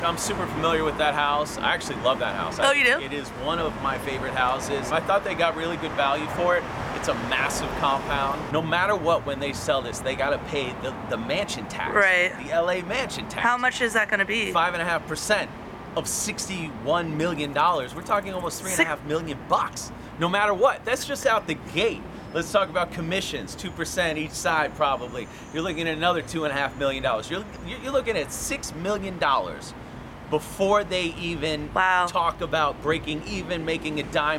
I'm super familiar with that house. I actually love that house. Oh, you do? It is one of my favorite houses. I thought they got really good value for it. It's a massive compound. No matter what, when they sell this, they gotta pay the mansion tax. Right. The LA mansion tax. How much is that gonna be? 5.5% of $61 million. We're talking almost $3.5 million bucks. No matter what, that's just out the gate. Let's talk about commissions, 2% each side probably. You're looking at another $2.5 million. You're looking at $6 million before they even Wow. talk about breaking even, making a dime